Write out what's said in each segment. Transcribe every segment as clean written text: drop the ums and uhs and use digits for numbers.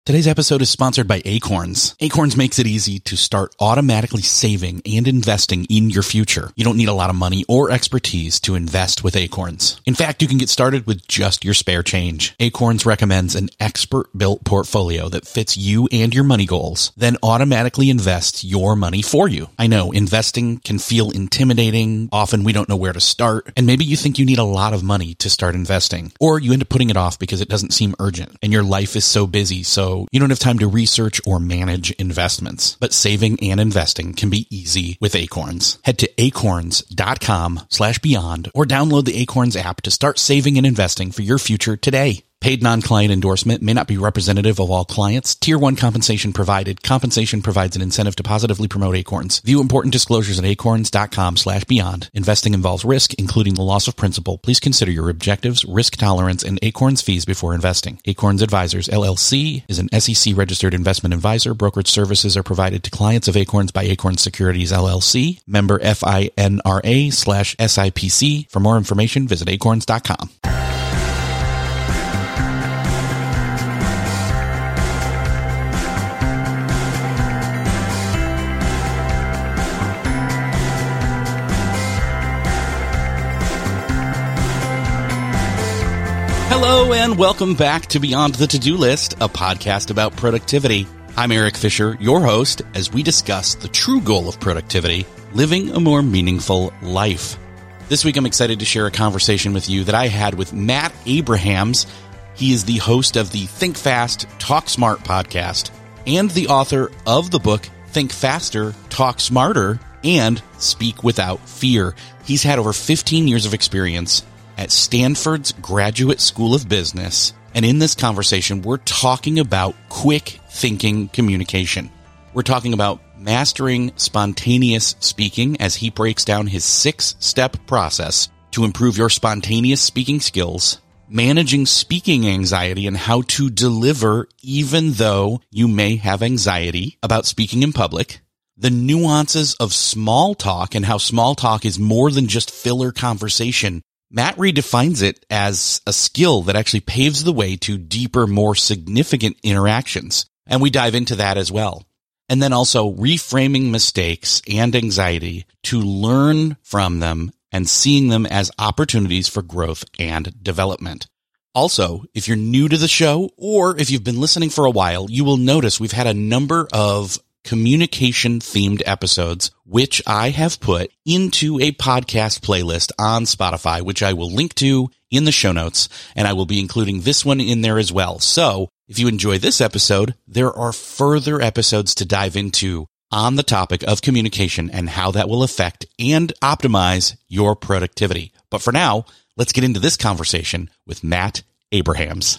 Today's episode is sponsored by Acorns. Acorns makes it easy to start automatically saving and investing in your future. You don't need a lot of money or expertise to invest with Acorns. In fact, you can get started with just your spare change. Acorns recommends an expert-built portfolio that fits you and your money goals, then automatically invests your money for you. I know, investing can feel intimidating. Often we don't know where to start, and maybe you think you need a lot of money to start investing, or you end up putting it off because it doesn't seem urgent, and your life is so busy, so you don't have time to research or manage investments. But saving and investing can be easy with Acorns. Head to acorns.com/beyond or download the Acorns app to start saving and investing for your future today. Paid non-client endorsement may not be representative of all clients. Tier 1 compensation provided. Compensation provides an incentive to positively promote Acorns. View important disclosures at acorns.com/beyond. Investing involves risk, including the loss of principal. Please consider your objectives, risk tolerance, and Acorns fees before investing. Acorns Advisors, LLC is an SEC registered investment advisor. Brokerage services are provided to clients of Acorns by Acorns Securities, LLC. Member FINRA/SIPC. For more information, visit acorns.com. Hello and welcome back to Beyond the To-Do List, a podcast about productivity. I'm Eric Fisher, your host, as we discuss the true goal of productivity, living a more meaningful life. This week I'm excited to share a conversation with you that I had with Matt Abrahams. He is the host of the Think Fast, Talk Smart podcast and the author of the book Think Faster, Talk Smarter, and Speak Without Fear. He's had over 15 years of experience at Stanford's Graduate School of Business. And in this conversation, we're talking about quick thinking communication. We're talking about mastering spontaneous speaking as he breaks down his 6-step process to improve your spontaneous speaking skills, managing speaking anxiety and how to deliver even though you may have anxiety about speaking in public, the nuances of small talk and how small talk is more than just filler conversation. Matt redefines it as a skill that actually paves the way to deeper, more significant interactions. And we dive into that as well. And then also reframing mistakes and anxiety to learn from them and seeing them as opportunities for growth and development. Also, if you're new to the show or if you've been listening for a while, you will notice we've had a number of communication-themed episodes, which I have put into a podcast playlist on Spotify, which I will link to in the show notes, and I will be including this one in there as well. So if you enjoy this episode, there are further episodes to dive into on the topic of communication and how that will affect and optimize your productivity. But for now, let's get into this conversation with Matt Abrahams.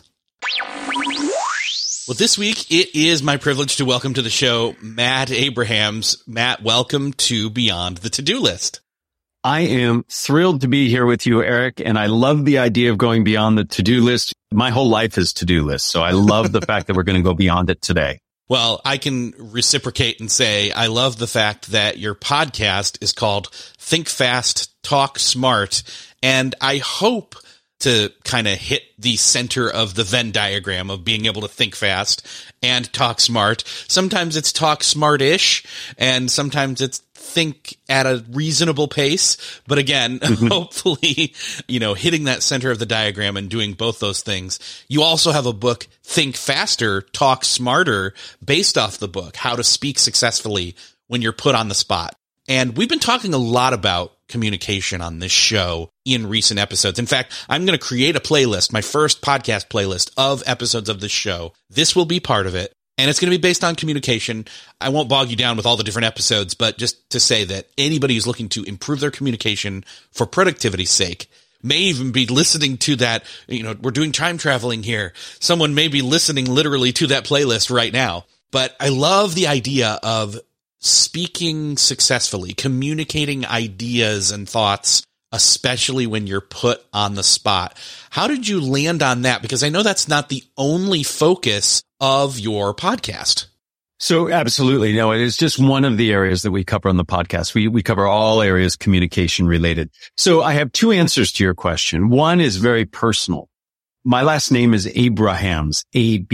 Well, this week, it is my privilege to welcome to the show Matt Abrahams. Matt, welcome to Beyond the To-Do List. I am thrilled to be here with you, Eric, and I love the idea of going beyond the to-do list. My whole life is to-do list, so I love the fact that we're going to go beyond it today. Well, I can reciprocate and say I love the fact that your podcast is called Think Fast, Talk Smart, and I hope to kind of hit the center of the Venn diagram of being able to think fast and talk smart. Sometimes it's talk smart-ish, and sometimes it's think at a reasonable pace. But again, hopefully, hitting that center of the diagram and doing both those things. You also have a book, Think Faster, Talk Smarter, based off the book, How to Speak Successfully When You're Put on the Spot. And we've been talking a lot about communication on this show in recent episodes. In fact, I'm going to create a playlist, my first podcast playlist of episodes of this show. This will be part of it, and it's going to be based on communication. I won't bog you down with all the different episodes, but just to say that anybody who's looking to improve their communication for productivity's sake may even be listening to that. We're doing time traveling here. Someone may be listening literally to that playlist right now. But I love the idea of speaking successfully, communicating ideas and thoughts, especially when you're put on the spot. How did you land on that? Because I know that's not the only focus of your podcast. So absolutely. No, it is just one of the areas that we cover on the podcast. We cover all areas communication related. So I have two answers to your question. One is very personal. My last name is Abrahams, A-B.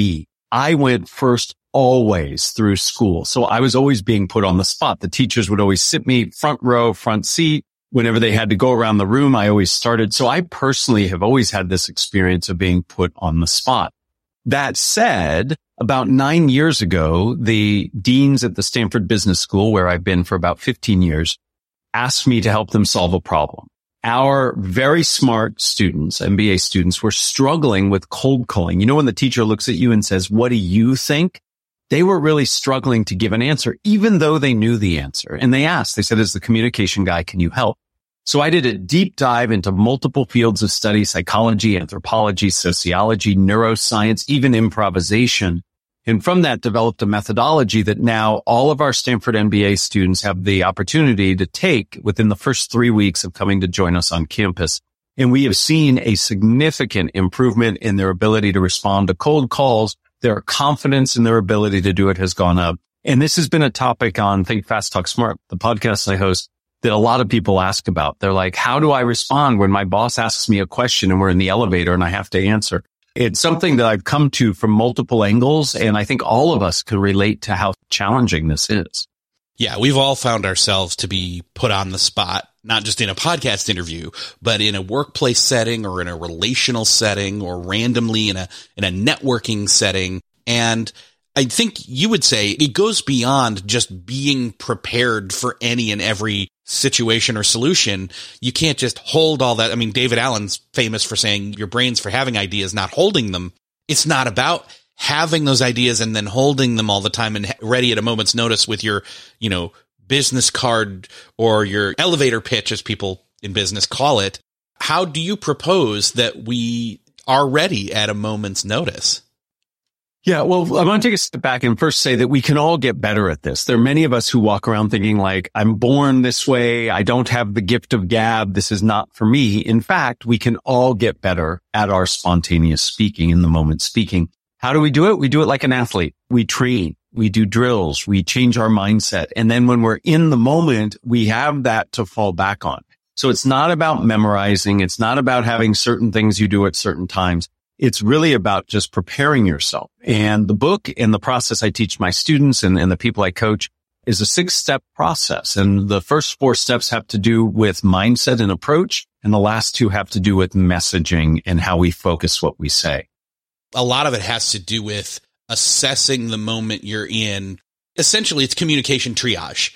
I went first always through school. So I was always being put on the spot. The teachers would always sit me front row, front seat. Whenever they had to go around the room, I always started. So I personally have always had this experience of being put on the spot. That said, about 9 years ago, the deans at the Stanford Business School, where I've been for about 15 years, asked me to help them solve a problem. Our very smart students, MBA students, were struggling with cold calling. You know, when the teacher looks at you and says, "What do you think?" They were really struggling to give an answer, even though they knew the answer. And they said, as the communication guy, can you help? So I did a deep dive into multiple fields of study: psychology, anthropology, sociology, neuroscience, even improvisation. And from that developed a methodology that now all of our Stanford MBA students have the opportunity to take within the first 3 weeks of coming to join us on campus. And we have seen a significant improvement in their ability to respond to cold calls. Their confidence in their ability to do it has gone up. And this has been a topic on Think Fast, Talk Smart, the podcast I host, that a lot of people ask about. They're like, how do I respond when my boss asks me a question and we're in the elevator and I have to answer? It's something that I've come to from multiple angles, and I think all of us can relate to how challenging this is. Yeah, we've all found ourselves to be put on the spot, not just in a podcast interview, but in a workplace setting or in a relational setting or randomly in a networking setting. And I think you would say it goes beyond just being prepared for any and every situation or solution. You can't just hold all that. I mean, David Allen's famous for saying your brain's for having ideas, not holding them. It's not about having those ideas and then holding them all the time and ready at a moment's notice with your, business card or your elevator pitch, as people in business call it. How do you propose that we are ready at a moment's notice? Yeah, well, I want to take a step back and first say that we can all get better at this. There are many of us who walk around thinking like, I'm born this way. I don't have the gift of gab. This is not for me. In fact, we can all get better at our spontaneous speaking, in the moment speaking. How do we do it? We do it like an athlete. We train, we do drills, we change our mindset. And then when we're in the moment, we have that to fall back on. So it's not about memorizing. It's not about having certain things you do at certain times. It's really about just preparing yourself. And the book and the process I teach my students and the people I coach is a 6-step process. And the first 4 steps have to do with mindset and approach. And the last 2 have to do with messaging and how we focus what we say. A lot of it has to do with assessing the moment you're in. Essentially, it's communication triage.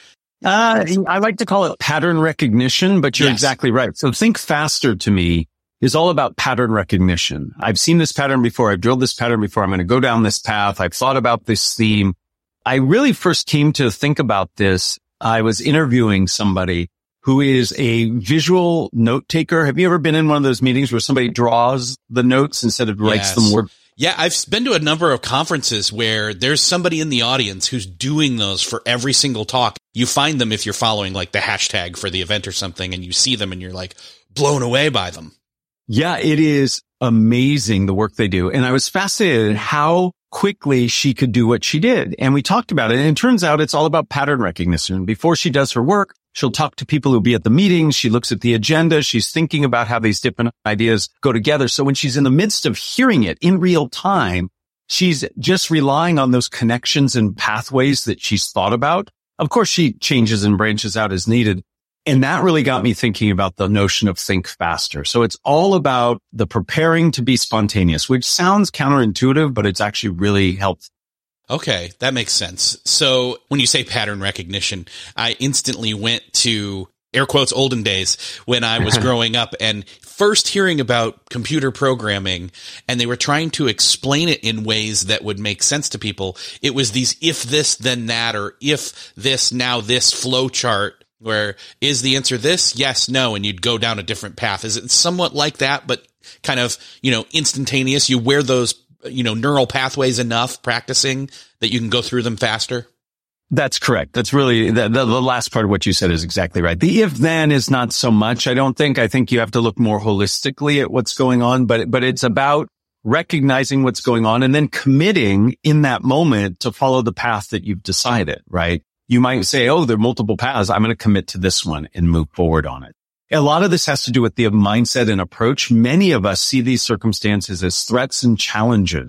I like to call it pattern recognition, but you're exactly right. So Think Faster to me is all about pattern recognition. I've seen this pattern before. I've drilled this pattern before. I'm going to go down this path. I've thought about this theme. I really first came to think about this. I was interviewing somebody who is a visual note taker. Have you ever been in one of those meetings where somebody draws the notes instead of writes them word? Yeah, I've been to a number of conferences where there's somebody in the audience who's doing those for every single talk. You find them if you're following like the hashtag for the event or something, and you see them and you're like blown away by them. Yeah, it is amazing the work they do. And I was fascinated how quickly she could do what she did. And we talked about it. And it turns out it's all about pattern recognition. Before she does her work, she'll talk to people who'll be at the meetings. She looks at the agenda. She's thinking about how these different ideas go together. So when she's in the midst of hearing it in real time, she's just relying on those connections and pathways that she's thought about. Of course, she changes and branches out as needed. And that really got me thinking about the notion of think faster. So it's all about the preparing to be spontaneous, which sounds counterintuitive, but it's actually really helpful. Okay, that makes sense. So when you say pattern recognition, I instantly went to air quotes olden days when I was growing up and first hearing about computer programming, and they were trying to explain it in ways that would make sense to people. It was these if this, then that, or if this, now this flow chart. Where is the answer this? Yes, no. And you'd go down a different path. Is it somewhat like that, but kind of, instantaneous? You wear those, neural pathways enough practicing that you can go through them faster? That's correct. That's really the last part of what you said is exactly right. The if then is not so much. I think you have to look more holistically at what's going on, but it's about recognizing what's going on and then committing in that moment to follow the path that you've decided, right? You might say, oh, there are multiple paths. I'm going to commit to this one and move forward on it. A lot of this has to do with the mindset and approach. Many of us see these circumstances as threats and challenges.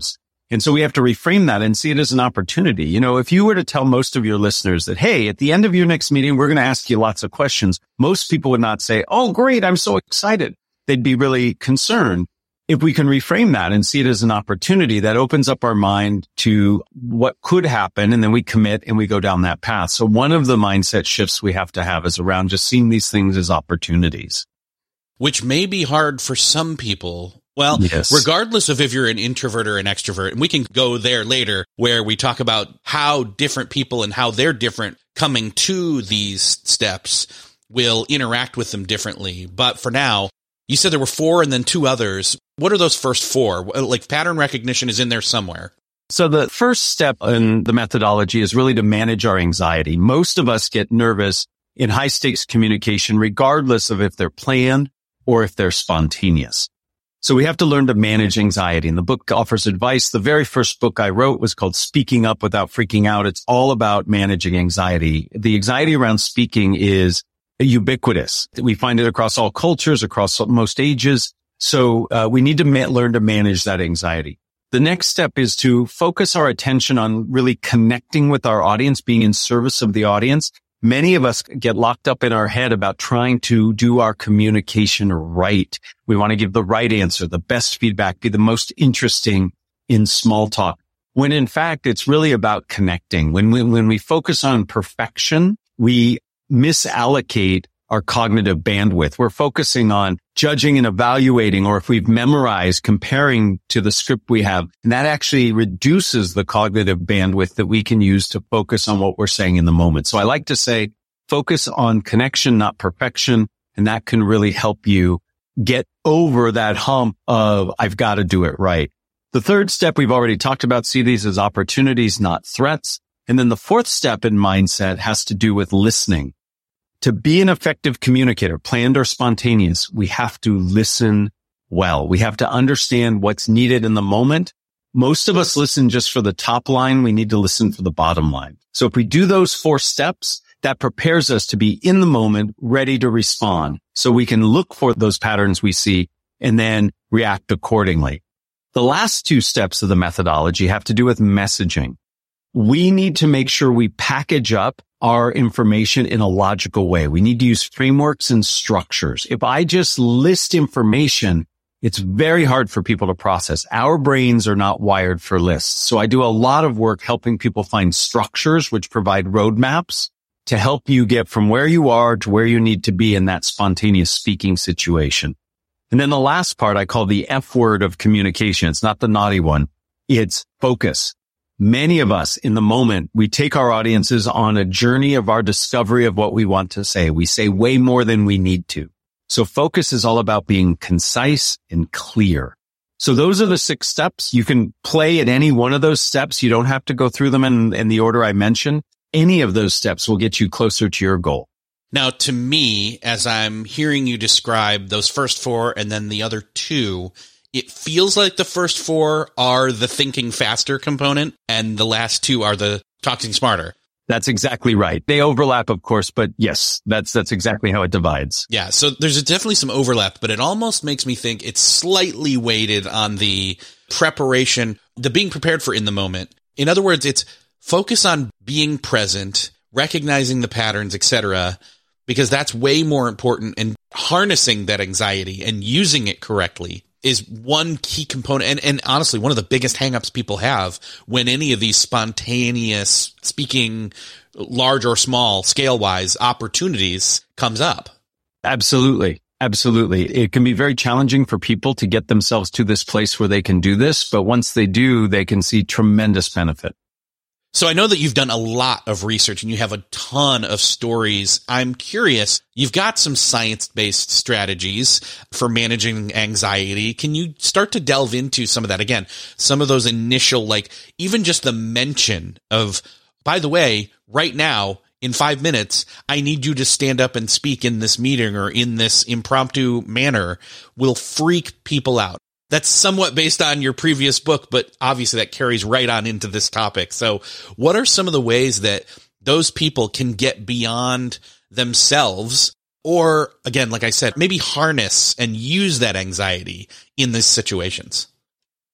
And so we have to reframe that and see it as an opportunity. You know, if you were to tell most of your listeners that, hey, at the end of your next meeting, we're going to ask you lots of questions, most people would not say, oh, great, I'm so excited. They'd be really concerned. If we can reframe that and see it as an opportunity, that opens up our mind to what could happen. And then we commit and we go down that path. So one of the mindset shifts we have to have is around just seeing these things as opportunities. Which may be hard for some people. Well, yes. Regardless of if you're an introvert or an extrovert, and we can go there later where we talk about how different people and how they're different coming to these steps will interact with them differently. But for now, you said there were 4 and then 2 others. What are those first 4? Like pattern recognition is in there somewhere. So the first step in the methodology is really to manage our anxiety. Most of us get nervous in high stakes communication, regardless of if they're planned or if they're spontaneous. So we have to learn to manage anxiety. And the book offers advice. The very first book I wrote was called Speaking Up Without Freaking Out. It's all about managing anxiety. The anxiety around speaking is ubiquitous. We find it across all cultures, across most ages. So we need to learn to manage that anxiety. The next step is to focus our attention on really connecting with our audience, being in service of the audience. Many of us get locked up in our head about trying to do our communication right. We want to give the right answer, the best feedback, be the most interesting in small talk. When in fact, it's really about connecting. When we focus on perfection, we misallocate our cognitive bandwidth. We're focusing on judging and evaluating, or if we've memorized, comparing to the script we have. And that actually reduces the cognitive bandwidth that we can use to focus on what we're saying in the moment. So I like to say, focus on connection, not perfection. And that can really help you get over that hump of, I've got to do it right. The third step we've already talked about, see these as opportunities, not threats. And then the fourth step in mindset has to do with listening. To be an effective communicator, planned or spontaneous, we have to listen well. We have to understand what's needed in the moment. Most of us listen just for the top line. We need to listen for the bottom line. So if we do those 4 steps, that prepares us to be in the moment, ready to respond. So we can look for those patterns we see and then react accordingly. The last 2 steps of the methodology have to do with messaging. We need to make sure we package up our information in a logical way. We need to use frameworks and structures. If I just list information, it's very hard for people to process. Our brains are not wired for lists. So I do a lot of work helping people find structures which provide roadmaps to help you get from where you are to where you need to be in that spontaneous speaking situation. And then the last part I call the F word of communication. It's not the naughty one. It's focus. Many of us in the moment, we take our audiences on a journey of our discovery of what we want to say. We say way more than we need to. So focus is all about being concise and clear. So those are the 6 steps. You can play at any one of those steps. You don't have to go through them in the order I mentioned. Any of those steps will get you closer to your goal. Now, to me, as I'm hearing you describe those first 4 and then the other 2, it feels like the first 4 are the thinking faster component and the last 2 are the talking smarter. That's exactly right. They overlap, of course, but yes, that's exactly how it divides. Yeah. So there's definitely some overlap, but it almost makes me think it's slightly weighted on the preparation, the being prepared for in the moment. In other words, it's focus on being present, recognizing the patterns, etc., because that's way more important, and harnessing that anxiety and using it correctly is one key component. And honestly, one of the biggest hangups people have when any of these spontaneous speaking, large or small, scale-wise opportunities comes up. Absolutely. Absolutely. It can be very challenging for people to get themselves to this place where they can do this. But once they do, they can see tremendous benefit. So I know that you've done a lot of research and you have a ton of stories. I'm curious, you've got some science-based strategies for managing anxiety. Can you start to delve into some of that? Again, some of those initial, like even just the mention of, by the way, right now, in 5 minutes, I need you to stand up and speak in this meeting or in this impromptu manner will freak people out. That's somewhat based on your previous book, but obviously that carries right on into this topic. So what are some of the ways that those people can get beyond themselves or, again, like I said, maybe harness and use that anxiety in these situations?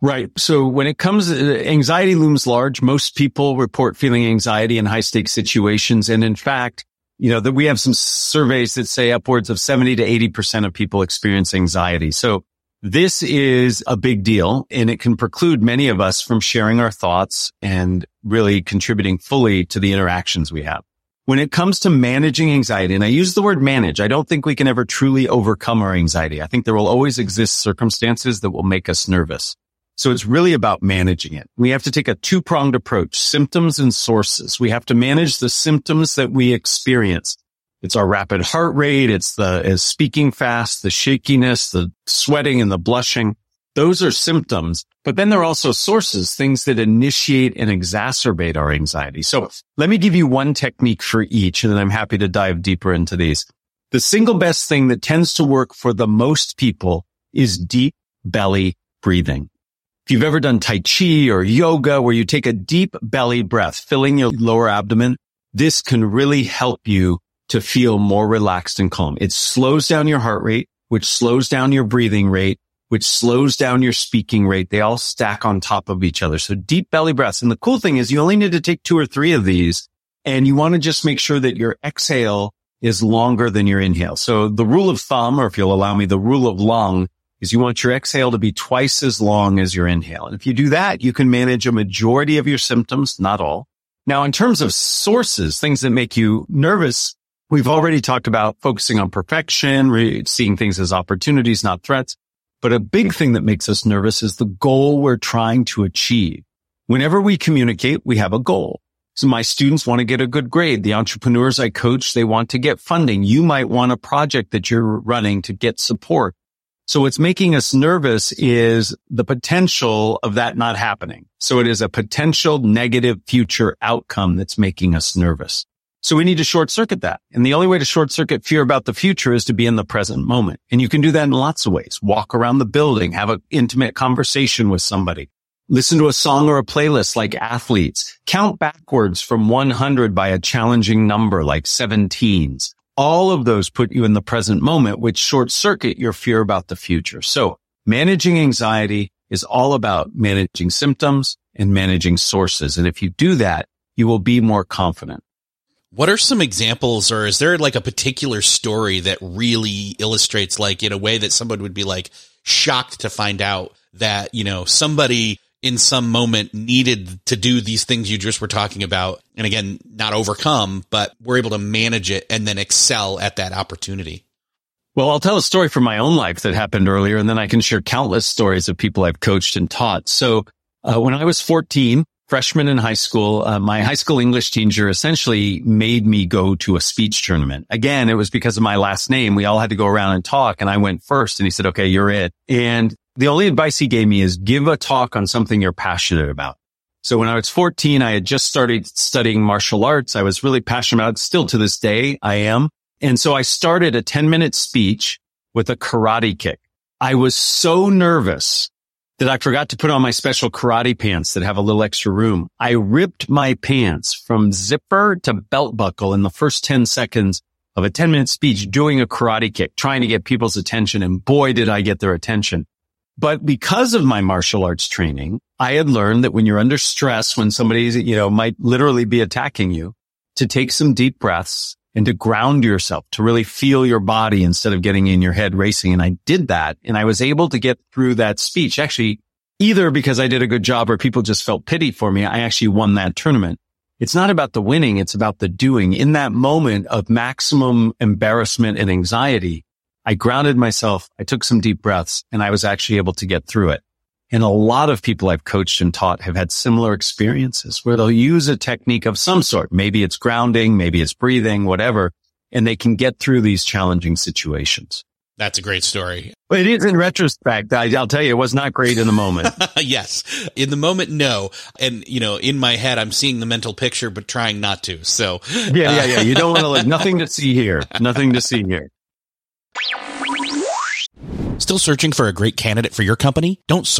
Right. So when it comes to anxiety looms large, most people report feeling anxiety in high stakes situations. And in fact, that we have some surveys that say upwards of 70 to 80% of people experience anxiety. So this is a big deal, and it can preclude many of us from sharing our thoughts and really contributing fully to the interactions we have. When it comes to managing anxiety, and I use the word manage, I don't think we can ever truly overcome our anxiety. I think there will always exist circumstances that will make us nervous. So it's really about managing it. We have to take a two-pronged approach, symptoms and sources. We have to manage the symptoms that we experience. It's our rapid heart rate. It's the speaking fast, the shakiness, the sweating and the blushing. Those are symptoms. But then there are also sources, things that initiate and exacerbate our anxiety. So let me give you one technique for each, and then I'm happy to dive deeper into these. The single best thing that tends to work for the most people is deep belly breathing. If you've ever done Tai Chi or yoga where you take a deep belly breath, filling your lower abdomen, this can really help you to feel more relaxed and calm. It slows down your heart rate, which slows down your breathing rate, which slows down your speaking rate. They all stack on top of each other. So deep belly breaths. And the cool thing is you only need to take 2 or 3 of these, and you want to just make sure that your exhale is longer than your inhale. So the rule of thumb, or if you'll allow me, the rule of lung, is you want your exhale to be twice as long as your inhale. And if you do that, you can manage a majority of your symptoms, not all. Now, in terms of sources, things that make you nervous, we've already talked about focusing on perfection, seeing things as opportunities, not threats. But a big thing that makes us nervous is the goal we're trying to achieve. Whenever we communicate, we have a goal. So my students want to get a good grade. The entrepreneurs I coach, they want to get funding. You might want a project that you're running to get support. So what's making us nervous is the potential of that not happening. So it is a potential negative future outcome that's making us nervous. So we need to short circuit that. And the only way to short circuit fear about the future is to be in the present moment. And you can do that in lots of ways. Walk around the building, have an intimate conversation with somebody, listen to a song or a playlist like athletes, count backwards from 100 by a challenging number like 17s. All of those put you in the present moment, which short circuit your fear about the future. So managing anxiety is all about managing symptoms and managing sources. And if you do that, you will be more confident. What are some examples, or is there like a particular story that really illustrates, like in a way that someone would be like shocked to find out that, somebody in some moment needed to do these things you just were talking about? And again, not overcome, but we're able to manage it and then excel at that opportunity. Well, I'll tell a story from my own life that happened earlier, and then I can share countless stories of people I've coached and taught. So when I was 14, freshman in high school, my high school English teacher essentially made me go to a speech tournament. Again, it was because of my last name. We all had to go around and talk, and I went first, and he said, okay, you're it. And the only advice he gave me is give a talk on something you're passionate about. So when I was 14, I had just started studying martial arts. I was really passionate about it. Still to this day, I am. And so I started a 10-minute speech with a karate kick. I was so nervous that I forgot to put on my special karate pants that have a little extra room. I ripped my pants from zipper to belt buckle in the first 10 seconds of a 10-minute speech doing a karate kick, trying to get people's attention. And boy, did I get their attention. But because of my martial arts training, I had learned that when you're under stress, when somebody, might literally be attacking you, to take some deep breaths and to ground yourself, to really feel your body instead of getting in your head racing. And I did that, and I was able to get through that speech. Actually, either because I did a good job or people just felt pity for me, I actually won that tournament. It's not about the winning, it's about the doing. In that moment of maximum embarrassment and anxiety, I grounded myself, I took some deep breaths, and I was actually able to get through it. And a lot of people I've coached and taught have had similar experiences where they'll use a technique of some sort. Maybe it's grounding, maybe it's breathing, whatever, and they can get through these challenging situations. That's a great story. But it is in retrospect. I'll tell you, it was not great in the moment. Yes. In the moment, no. And, in my head, I'm seeing the mental picture, but trying not to. So Yeah. You don't want to nothing to see here. Nothing to see here. Still searching for a great candidate for your company? Don't search.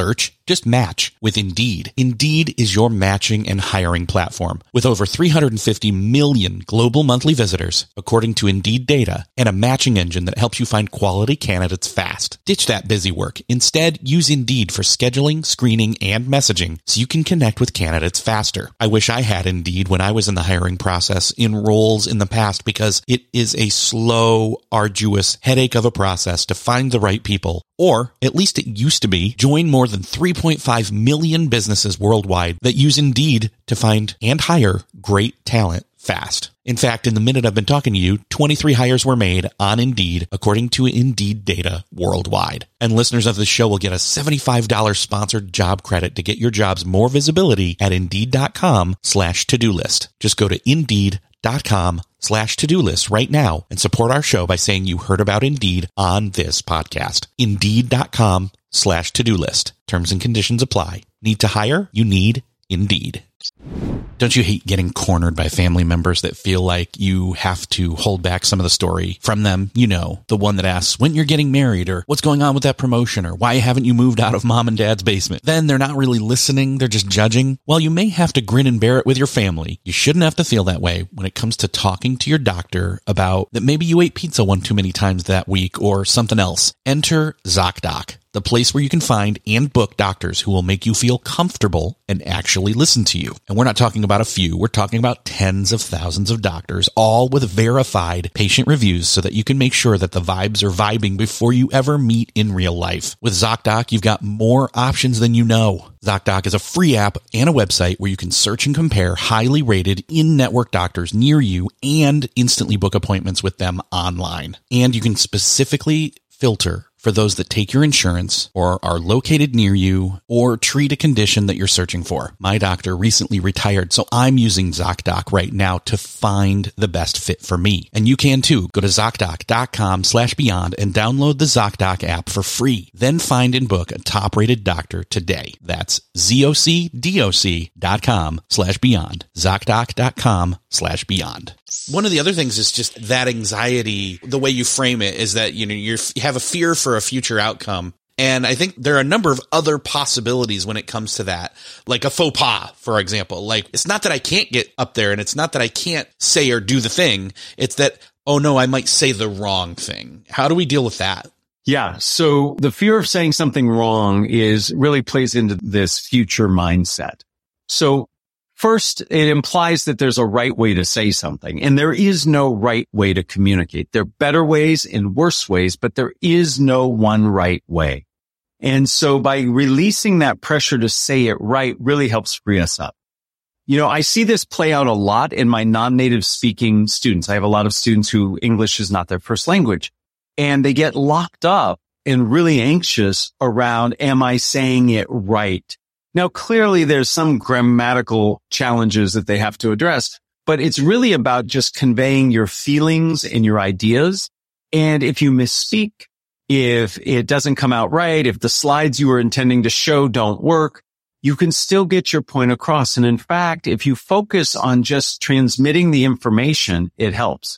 Just match with Indeed. Indeed is your matching and hiring platform with over 350 million global monthly visitors, according to Indeed data, and a matching engine that helps you find quality candidates fast. Ditch that busy work. Instead, use Indeed for scheduling, screening, and messaging so you can connect with candidates faster. I wish I had Indeed when I was in the hiring process in roles in the past because it is a slow, arduous headache of a process to find the right people. Or, at least it used to be, join more than 3.5 million businesses worldwide that use Indeed to find and hire great talent fast. In fact, in the minute I've been talking to you, 23 hires were made on Indeed, according to Indeed data worldwide. And listeners of the show will get a $75 sponsored job credit to get your jobs more visibility at Indeed.com/to-do list. Just go to Indeed.com/to-do list right now and support our show by saying you heard about Indeed on this podcast. Indeed.com/to-do list. Terms and conditions apply. Need to hire? You need Indeed. Don't you hate getting cornered by family members that feel like you have to hold back some of the story from them? You know, the one that asks when you're getting married or what's going on with that promotion or why haven't you moved out of mom and dad's basement? Then they're not really listening. They're just judging. While you may have to grin and bear it with your family, you shouldn't have to feel that way when it comes to talking to your doctor about that maybe you ate pizza one too many times that week or something else. Enter ZocDoc, the place where you can find and book doctors who will make you feel comfortable and actually listen to you. And we're not talking about a few. We're talking about tens of thousands of doctors, all with verified patient reviews so that you can make sure that the vibes are vibing before you ever meet in real life. With ZocDoc, you've got more options than you know. ZocDoc is a free app and a website where you can search and compare highly rated in-network doctors near you and instantly book appointments with them online. And you can specifically filter for those that take your insurance or are located near you or treat a condition that you're searching for. My doctor recently retired, so I'm using ZocDoc right now to find the best fit for me. And you can too. Go to ZocDoc.com/beyond and download the ZocDoc app for free. Then find and book a top-rated doctor today. That's ZocDoc.com/beyond. ZocDoc.com/beyond. One of the other things is just that anxiety, the way you frame it is that, you know, you have a fear for a future outcome. And I think there are a number of other possibilities when it comes to that, like a faux pas, for example. Like, it's not that I can't get up there and it's not that I can't say or do the thing. It's that, oh no, I might say the wrong thing. How do we deal with that? Yeah. So the fear of saying something wrong really plays into this future mindset. So first, it implies that there's a right way to say something, and there is no right way to communicate. There are better ways and worse ways, but there is no one right way. And so by releasing that pressure to say it right really helps free us up. You know, I see this play out a lot in my non-native speaking students. I have a lot of students who English is not their first language, and they get locked up and really anxious around, am I saying it right? Now, clearly there's some grammatical challenges that they have to address, but it's really about just conveying your feelings and your ideas. And if you misspeak, if it doesn't come out right, if the slides you were intending to show don't work, you can still get your point across. And in fact, if you focus on just transmitting the information, it helps.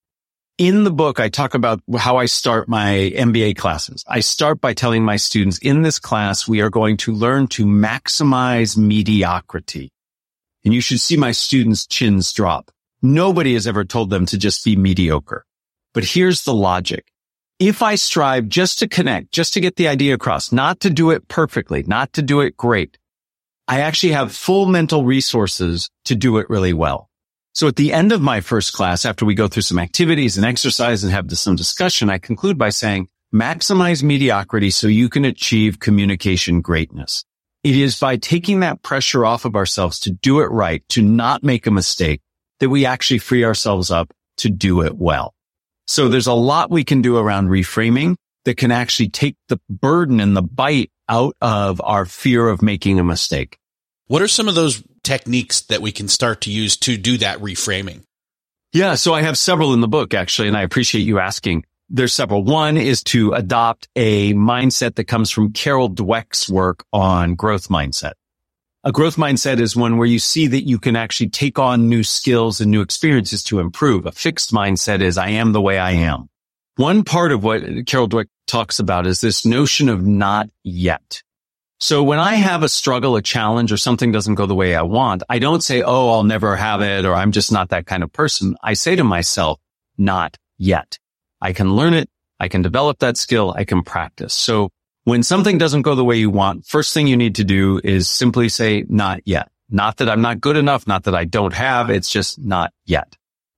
In the book, I talk about how I start my MBA classes. I start by telling my students, in this class, we are going to learn to maximize mediocrity. And you should see my students' chins drop. Nobody has ever told them to just be mediocre. But here's the logic. If I strive just to connect, just to get the idea across, not to do it perfectly, not to do it great, I actually have full mental resources to do it really well. So at the end of my first class, after we go through some activities and exercise and have some discussion, I conclude by saying, maximize mediocrity so you can achieve communication greatness. It is by taking that pressure off of ourselves to do it right, to not make a mistake, that we actually free ourselves up to do it well. So there's a lot we can do around reframing that can actually take the burden and the bite out of our fear of making a mistake. What are some of those techniques that we can start to use to do that reframing? Yeah, so I have several in the book, actually, and I appreciate you asking. There's several. One is to adopt a mindset that comes from Carol Dweck's work on growth mindset. A growth mindset is one where you see that you can actually take on new skills and new experiences to improve. A fixed mindset is, I am the way I am. One part of what Carol Dweck talks about is this notion of not yet. So when I have a struggle, a challenge, or something doesn't go the way I want, I don't say, oh, I'll never have it, or I'm just not that kind of person. I say to myself, not yet. I can learn it. I can develop that skill. I can practice. So when something doesn't go the way you want, first thing you need to do is simply say, not yet. Not that I'm not good enough, not that I don't have, it's just not yet.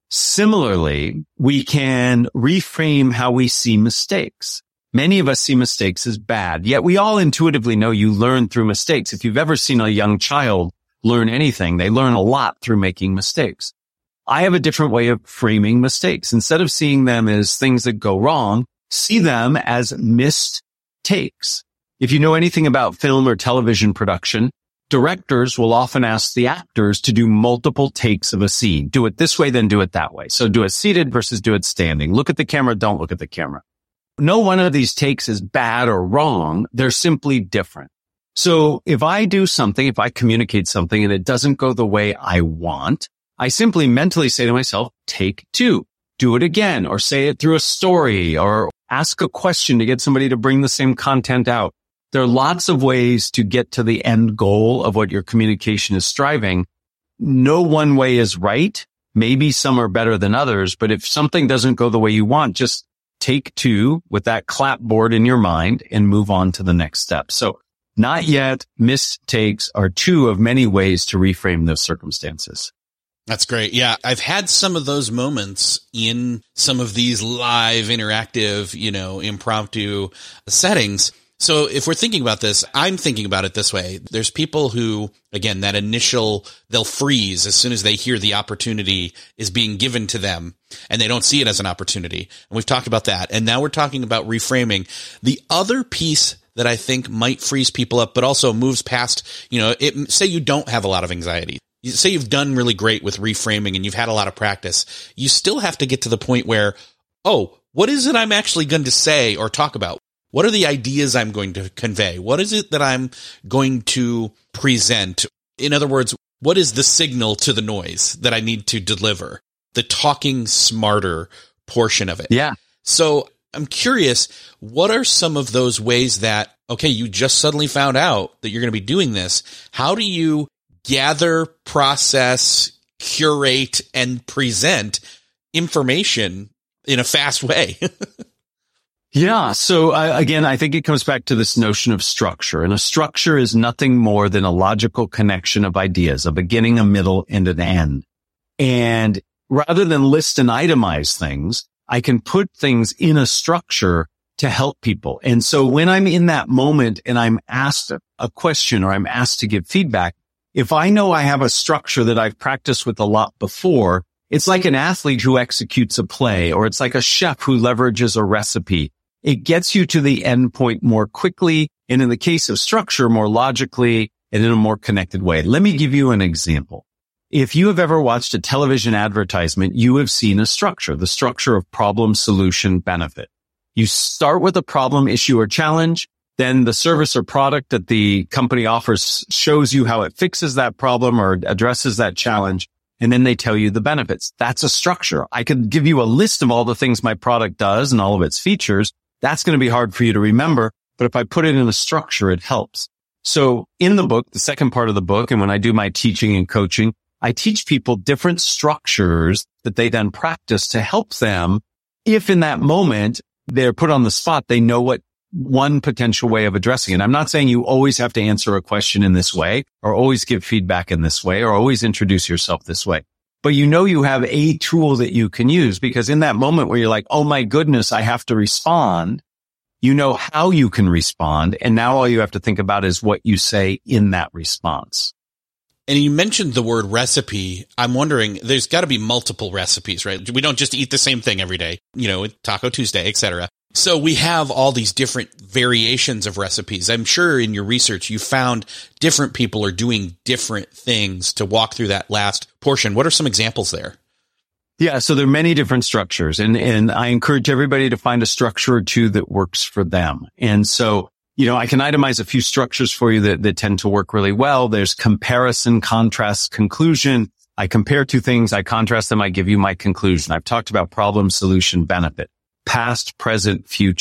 Similarly, we can reframe how we see mistakes. Many of us see mistakes as bad, yet we all intuitively know you learn through mistakes. If you've ever seen a young child learn anything, they learn a lot through making mistakes. I have a different way of framing mistakes. Instead of seeing them as things that go wrong, see them as missed takes. If you know anything about film or television production, directors will often ask the actors to do multiple takes of a scene. Do it this way, then do it that way. So do it seated versus do it standing. Look at the camera, don't look at the camera. No one of these takes is bad or wrong. They're simply different. So if I do something, if I communicate something and it doesn't go the way I want, I simply mentally say to myself, take 2, do it again, or say it through a story, or ask a question to get somebody to bring the same content out. There are lots of ways to get to the end goal of what your communication is striving. No one way is right. Maybe some are better than others, but if something doesn't go the way you want, just take 2 with that clapboard in your mind and move on to the next step. So not yet, mistakes are 2 of many ways to reframe those circumstances. That's great. Yeah. I've had some of those moments in some of these live, interactive, impromptu settings. So if we're thinking about this, I'm thinking about it this way. There's people who, again, they'll freeze as soon as they hear the opportunity is being given to them and they don't see it as an opportunity. And we've talked about that. And now we're talking about reframing. The other piece that I think might freeze people up, but also moves past, say you don't have a lot of anxiety. You say you've done really great with reframing and you've had a lot of practice. You still have to get to the point where, what is it I'm actually going to say or talk about? What are the ideas I'm going to convey? What is it that I'm going to present? In other words, what is the signal to the noise that I need to deliver? The talking smarter portion of it. Yeah. So I'm curious, what are some of those ways that, you just suddenly found out that you're going to be doing this. How do you gather, process, curate, and present information in a fast way? Yeah. So again, I think it comes back to this notion of structure. And a structure is nothing more than a logical connection of ideas, a beginning, a middle, and an end. And rather than list and itemize things, I can put things in a structure to help people. And so when I'm in that moment and I'm asked a question or I'm asked to give feedback, if I know I have a structure that I've practiced with a lot before, it's like an athlete who executes a play, or it's like a chef who leverages a recipe. It gets you to the end point more quickly, and in the case of structure, more logically and in a more connected way. Let me give you an example. If you have ever watched a television advertisement, you have seen a structure, the structure of problem, solution, benefit. You start with a problem, issue, or challenge. Then the service or product that the company offers shows you how it fixes that problem or addresses that challenge. And then they tell you the benefits. That's a structure. I could give you a list of all the things my product does and all of its features. That's going to be hard for you to remember. But if I put it in a structure, it helps. So in the book, the second part of the book, and when I do my teaching and coaching, I teach people different structures that they then practice to help them. If in that moment they're put on the spot, they know what one potential way of addressing it. I'm not saying you always have to answer a question in this way, or always give feedback in this way, or always introduce yourself this way. But you have a tool that you can use, because in that moment where you're like, oh my goodness, I have to respond, you know how you can respond. And now all you have to think about is what you say in that response. And you mentioned the word recipe. I'm wondering, there's got to be multiple recipes, right? We don't just eat the same thing every day, Taco Tuesday, etc. So we have all these different variations of recipes. I'm sure in your research, you found different people are doing different things to walk through that last portion. What are some examples there? Yeah, so there are many different structures, and I encourage everybody to find a structure or two that works for them. And so, I can itemize a few structures for you that tend to work really well. There's comparison, contrast, conclusion. I compare two things, I contrast them, I give you my conclusion. I've talked about problem, solution, benefit. Past, present, future.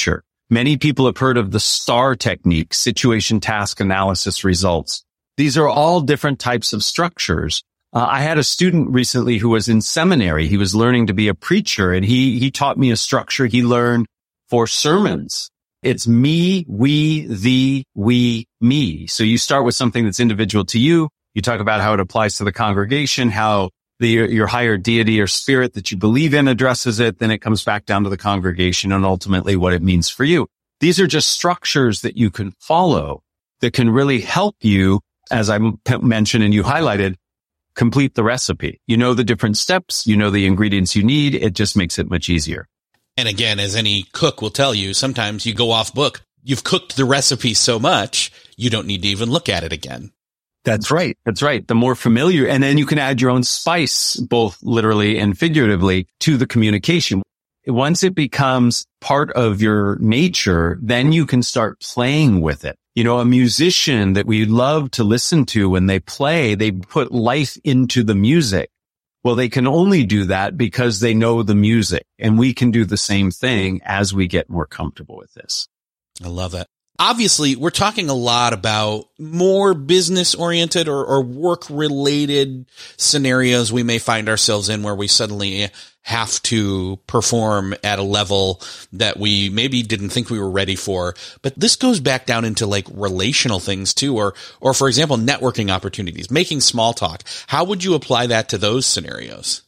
Many people have heard of the STAR technique, situation, task, analysis, results. These are all different types of structures. I had a student recently who was in seminary. He was learning to be a preacher, and he taught me a structure he learned for sermons. It's me, we, thee, we, me. So you start with something that's individual to you. You talk about how it applies to the congregation, how your higher deity or spirit that you believe in addresses it. Then it comes back down to the congregation and ultimately what it means for you. These are just structures that you can follow that can really help you, as I mentioned and you highlighted, complete the recipe. You know the different steps, you know the ingredients you need. It just makes it much easier. And again, as any cook will tell you, sometimes you go off book. You've cooked the recipe so much, you don't need to even look at it again. That's right. That's right. The more familiar, and then you can add your own spice, both literally and figuratively, to the communication. Once it becomes part of your nature, then you can start playing with it. You know, a musician that we love to listen to when they play, they put life into the music. Well, they can only do that because they know the music, and we can do the same thing as we get more comfortable with this. I love that. Obviously, we're talking a lot about more business-oriented or work-related scenarios we may find ourselves in where we suddenly have to perform at a level that we maybe didn't think we were ready for. But this goes back down into like relational things too, or for example, networking opportunities, making small talk. How would you apply that to those scenarios?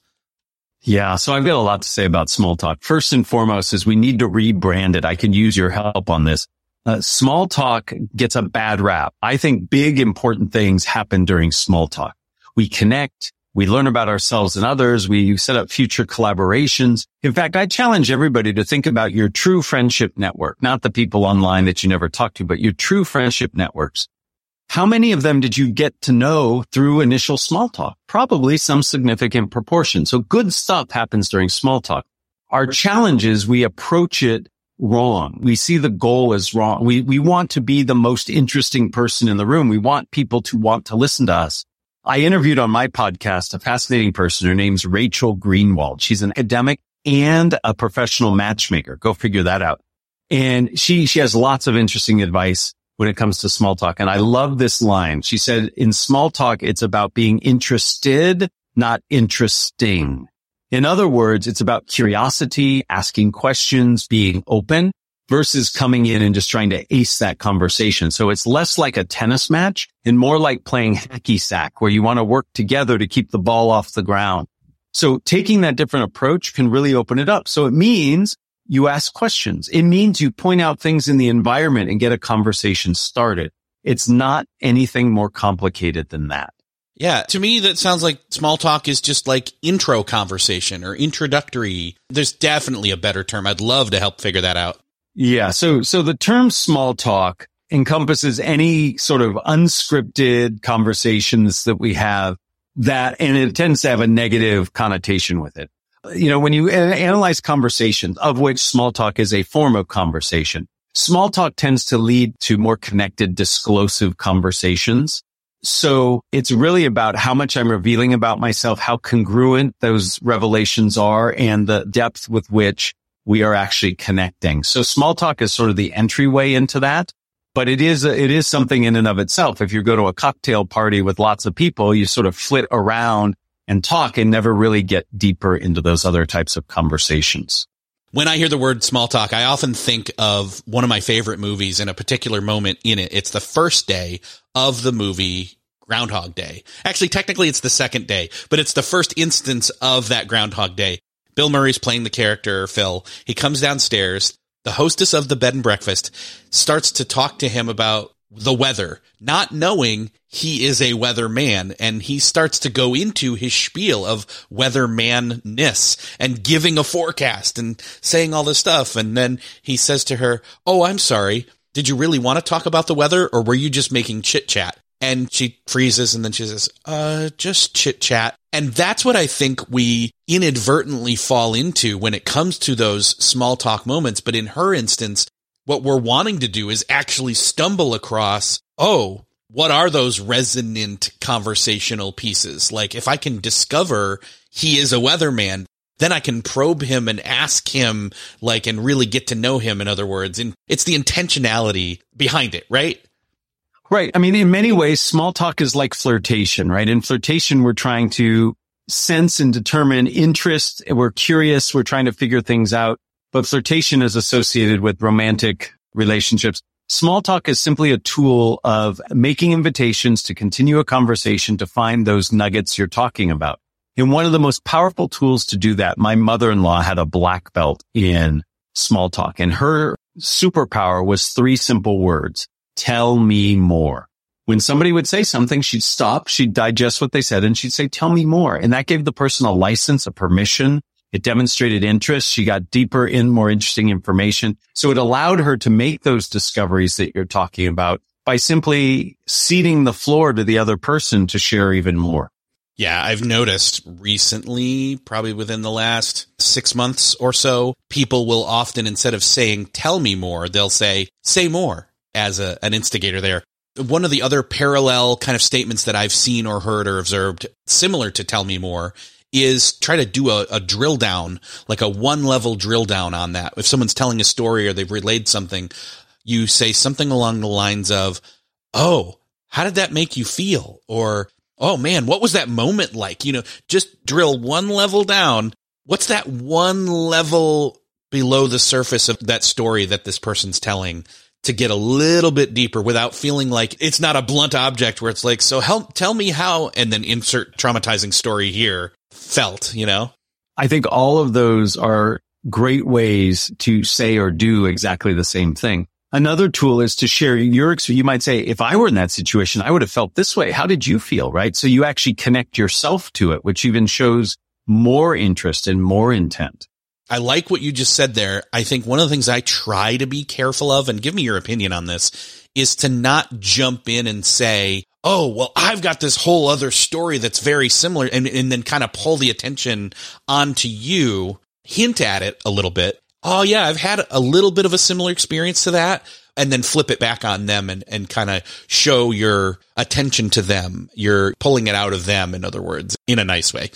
Yeah, so I've got a lot to say about small talk. First and foremost is we need to rebrand it. I can use your help on this. Small talk gets a bad rap. I think big, important things happen during small talk. We connect, we learn about ourselves and others, we set up future collaborations. In fact, I challenge everybody to think about your true friendship network, not the people online that you never talk to, but your true friendship networks. How many of them did you get to know through initial small talk? Probably some significant proportion. So good stuff happens during small talk. Our challenge is we approach it wrong. We see the goal as wrong. We want to be the most interesting person in the room. We want people to want to listen to us. I interviewed on my podcast a fascinating person. Her name's Rachel Greenwald. She's an academic and a professional matchmaker. Go figure that out. And she has lots of interesting advice when it comes to small talk. And I love this line. She said, in small talk, it's about being interested, not interesting. In other words, it's about curiosity, asking questions, being open versus coming in and just trying to ace that conversation. So it's less like a tennis match and more like playing hacky sack where you want to work together to keep the ball off the ground. So taking that different approach can really open it up. So it means you ask questions. It means you point out things in the environment and get a conversation started. It's not anything more complicated than that. Yeah, to me, that sounds like small talk is just like intro conversation or introductory. There's definitely a better term. I'd love to help figure that out. Yeah. So the term small talk encompasses any sort of unscripted conversations that we have and it tends to have a negative connotation with it. You know, when you analyze conversations, of which small talk is a form of conversation, small talk tends to lead to more connected, disclosive conversations. So it's really about how much I'm revealing about myself, how congruent those revelations are, and the depth with which we are actually connecting. So small talk is sort of the entryway into that, but it is something in and of itself. If you go to a cocktail party with lots of people, you sort of flit around and talk and never really get deeper into those other types of conversations. When I hear the word small talk, I often think of one of my favorite movies and a particular moment in it. It's the first day of the movie Groundhog Day. Actually, technically it's the second day, but it's the first instance of that Groundhog Day. Bill Murray's playing the character, Phil. He comes downstairs. The hostess of the bed and breakfast starts to talk to him about the weather, not knowing he is a weatherman, and he starts to go into his spiel of weatherman-ness and giving a forecast and saying all this stuff. And then he says to her, "Oh, I'm sorry. Did you really want to talk about the weather, or were you just making chit-chat?" And she freezes, and then she says, just chit-chat. And that's what I think we inadvertently fall into when it comes to those small talk moments. But in her instance, what we're wanting to do is actually stumble across, what are those resonant conversational pieces? Like if I can discover he is a weatherman, then I can probe him and ask him, like, and really get to know him, in other words. And it's the intentionality behind it, right? Right. I mean, in many ways, small talk is like flirtation, right? In flirtation, we're trying to sense and determine interest. We're curious. We're trying to figure things out. But flirtation is associated with romantic relationships. Small talk is simply a tool of making invitations to continue a conversation to find those nuggets you're talking about. And one of the most powerful tools to do that, my mother-in-law had a black belt in small talk, and her superpower was 3 simple words: tell me more. When somebody would say something, she'd stop, she'd digest what they said, and she'd say, tell me more. And that gave the person a license, a permission. It demonstrated interest. She got deeper in more interesting information. So it allowed her to make those discoveries that you're talking about by simply ceding the floor to the other person to share even more. Yeah, I've noticed recently, probably within the last 6 months or so, people will often, instead of saying, tell me more, they'll say more as an instigator there. One of the other parallel kind of statements that I've seen or heard or observed similar to tell me more is try to do a drill down, like a 1-level drill down on that. If someone's telling a story or they've relayed something, you say something along the lines of, oh, how did that make you feel? Or, oh man, what was that moment like? You know, just drill 1 level down. What's that 1 level below the surface of that story that this person's telling, to get a little bit deeper without feeling like it's not a blunt object where it's like, so tell me how, and then insert traumatizing story here, felt, you know? I think all of those are great ways to say or do exactly the same thing. Another tool is to share your experience. You might say, if I were in that situation, I would have felt this way. How did you feel? Right? So you actually connect yourself to it, which even shows more interest and more intent. I like what you just said there. I think one of the things I try to be careful of, and give me your opinion on this, is to not jump in and say, oh, well, I've got this whole other story that's very similar, and then kind of pull the attention onto you, hint at it a little bit. Oh yeah, I've had a little bit of a similar experience to that, and then flip it back on them and kind of show your attention to them. You're pulling it out of them, in other words, in a nice way.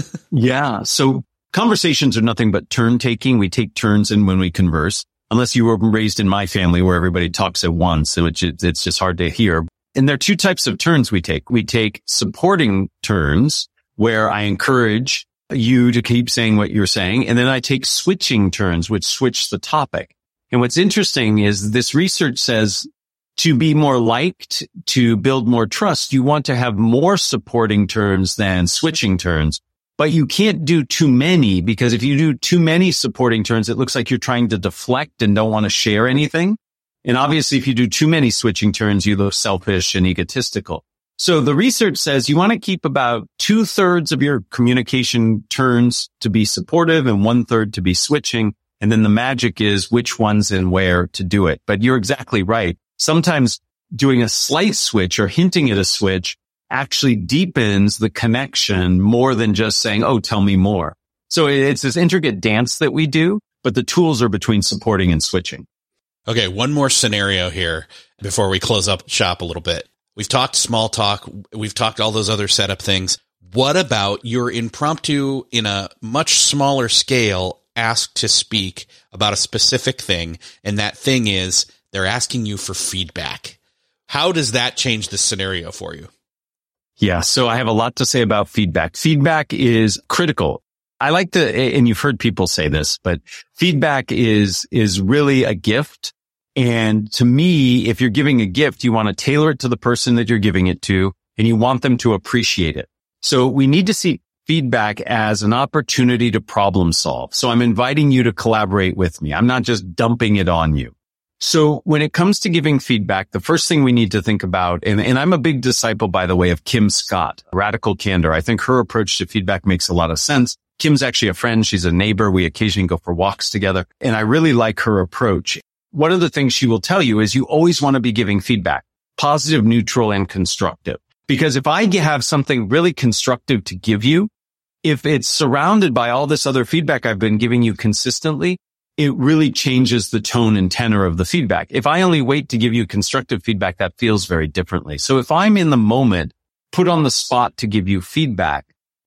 Yeah. So conversations are nothing but turn taking. We take turns in when we converse, unless you were raised in my family where everybody talks at once, which it's just hard to hear. And there are 2 types of turns we take. We take supporting turns where I encourage you to keep saying what you're saying. And then I take switching turns, which switch the topic. And what's interesting is this research says to be more liked, to build more trust, you want to have more supporting turns than switching turns. But you can't do too many, because if you do too many supporting turns, it looks like you're trying to deflect and don't want to share anything. And obviously, if you do too many switching turns, you look selfish and egotistical. So the research says you want to keep about 2/3 of your communication turns to be supportive and 1/3 to be switching. And then the magic is which ones and where to do it. But you're exactly right. Sometimes doing a slight switch or hinting at a switch actually deepens the connection more than just saying, oh, tell me more. So it's this intricate dance that we do, but the tools are between supporting and switching. Okay, one more scenario here before we close up shop a little bit. We've talked small talk. We've talked all those other setup things. What about your impromptu, in a much smaller scale, asked to speak about a specific thing, and that thing is they're asking you for feedback? How does that change the scenario for you? Yeah, so I have a lot to say about feedback. Feedback is critical. I like to, and you've heard people say this, but feedback is really a gift. And to me, if you're giving a gift, you want to tailor it to the person that you're giving it to, and you want them to appreciate it. So we need to see feedback as an opportunity to problem solve. So I'm inviting you to collaborate with me. I'm not just dumping it on you. So when it comes to giving feedback, the first thing we need to think about, and I'm a big disciple, by the way, of Kim Scott, Radical Candor. I think her approach to feedback makes a lot of sense. Kim's actually a friend. She's a neighbor. We occasionally go for walks together, and I really like her approach. One of the things she will tell you is you always want to be giving feedback, positive, neutral, and constructive. Because if I have something really constructive to give you, if it's surrounded by all this other feedback I've been giving you consistently, it really changes the tone and tenor of the feedback. If I only wait to give you constructive feedback, that feels very differently. So if I'm in the moment, put on the spot to give you feedback,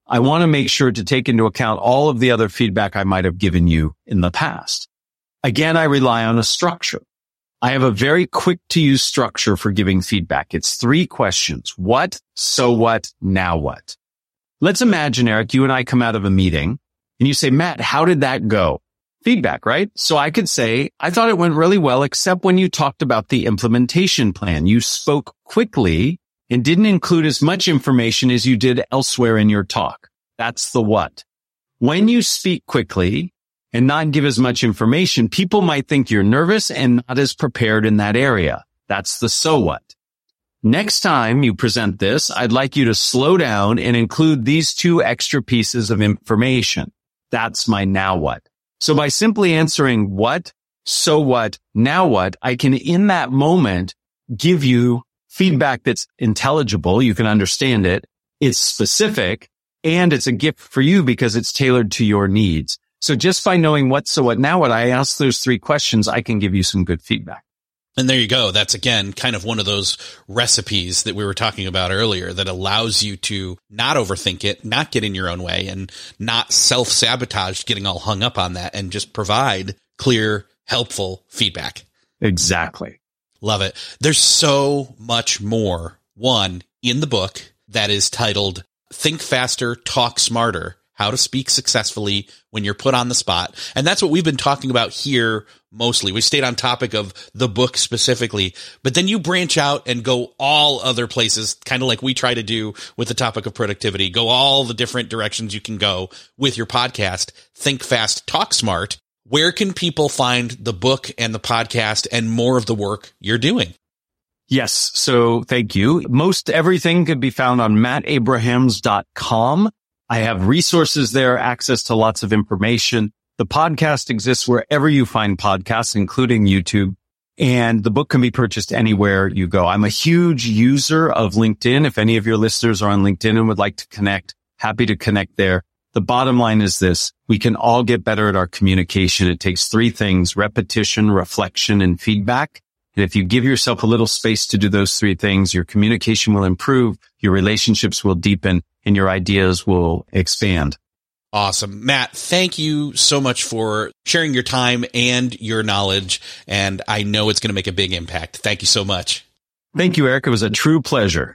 I want to make sure to take into account all of the other feedback I might have given you in the past. Again, I rely on a structure. I have a very quick to use structure for giving feedback. It's 3 questions. What? So what? Now what? Let's imagine, Eric, you and I come out of a meeting and you say, Matt, how did that go? Feedback, right? So I could say, I thought it went really well, except when you talked about the implementation plan. You spoke quickly and didn't include as much information as you did elsewhere in your talk. That's the what. When you speak quickly and not give as much information, people might think you're nervous and not as prepared in that area. That's the so what. Next time you present this, I'd like you to slow down and include these 2 extra pieces of information. That's my now what. So by simply answering what, so what, now what, I can in that moment give you feedback that's intelligible. You can understand it. It's specific and it's a gift for you because it's tailored to your needs. So just by knowing what, so what, now what, I ask those 3 questions, I can give you some good feedback. And there you go. That's, again, kind of one of those recipes that we were talking about earlier that allows you to not overthink it, not get in your own way, and not self-sabotage getting all hung up on that, and just provide clear, helpful feedback. Exactly. Love it. There's so much more, one, in the book that is titled Think Faster, Talk Smarter, How to Speak Successfully When You're Put on the Spot. And that's what we've been talking about here mostly. We stayed on topic of the book specifically, but then you branch out and go all other places, kind of like we try to do with the topic of productivity. Go all the different directions you can go with your podcast, Think Fast, Talk Smart. Where can people find the book and the podcast and more of the work you're doing? Yes. So thank you. Most everything can be found on mattabrahams.com. I have resources there, access to lots of information. The podcast exists wherever you find podcasts, including YouTube, and the book can be purchased anywhere you go. I'm a huge user of LinkedIn. If any of your listeners are on LinkedIn and would like to connect, happy to connect there. The bottom line is this: we can all get better at our communication. It takes 3 things: repetition, reflection, and feedback. And if you give yourself a little space to do those 3 things, your communication will improve, your relationships will deepen, and your ideas will expand. Awesome. Matt, thank you so much for sharing your time and your knowledge. And I know it's going to make a big impact. Thank you so much. Thank you, Eric. It was a true pleasure.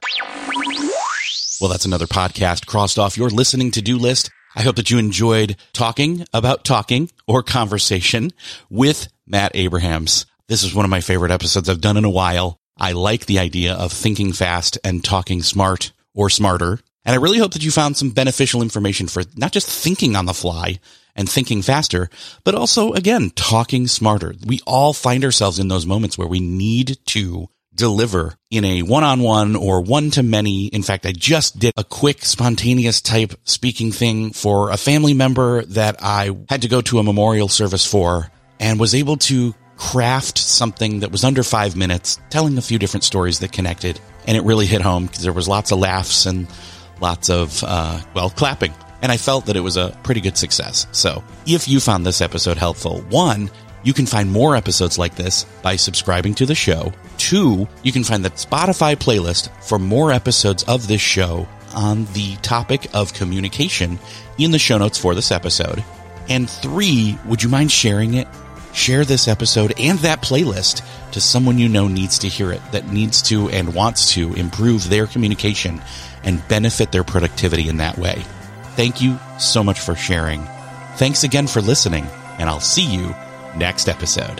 Well, that's another podcast crossed off your listening to-do list. I hope that you enjoyed talking about talking or conversation with Matt Abrahams. This is one of my favorite episodes I've done in a while. I like the idea of thinking fast and talking smart or smarter. And I really hope that you found some beneficial information for not just thinking on the fly and thinking faster, but also, again, talking smarter. We all find ourselves in those moments where we need to deliver in a one-on-one or one-to-many. In fact, I just did a quick spontaneous type speaking thing for a family member that I had to go to a memorial service for, and was able to craft something that was under 5 minutes, telling a few different stories that connected. And it really hit home because there was lots of laughs and lots of, clapping. And I felt that it was a pretty good success. So if you found this episode helpful, 1, you can find more episodes like this by subscribing to the show. 2, you can find the Spotify playlist for more episodes of this show on the topic of communication in the show notes for this episode. And 3, would you mind sharing it? Share this episode and that playlist to someone you know needs to hear it, that needs to and wants to improve their communication and benefit their productivity in that way. Thank you so much for sharing. Thanks again for listening, and I'll see you next episode.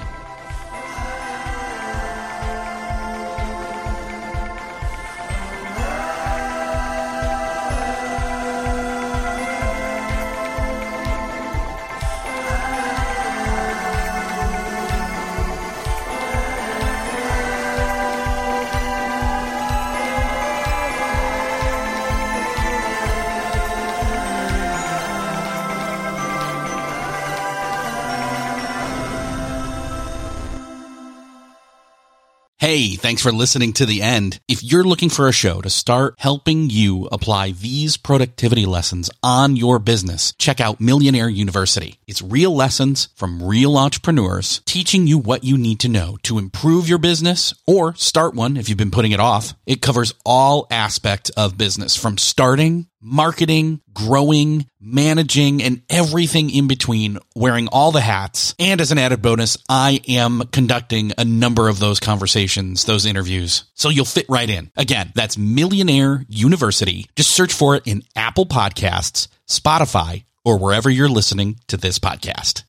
Hey, thanks for listening to the end. If you're looking for a show to start helping you apply these productivity lessons on your business, check out Millionaire University. It's real lessons from real entrepreneurs teaching you what you need to know to improve your business or start one if you've been putting it off. It covers all aspects of business, from starting marketing, growing, managing, and everything in between, wearing all the hats. And as an added bonus, I am conducting a number of those conversations, those interviews. So you'll fit right in. Again, that's Millionaire University. Just search for it in Apple Podcasts, Spotify, or wherever you're listening to this podcast.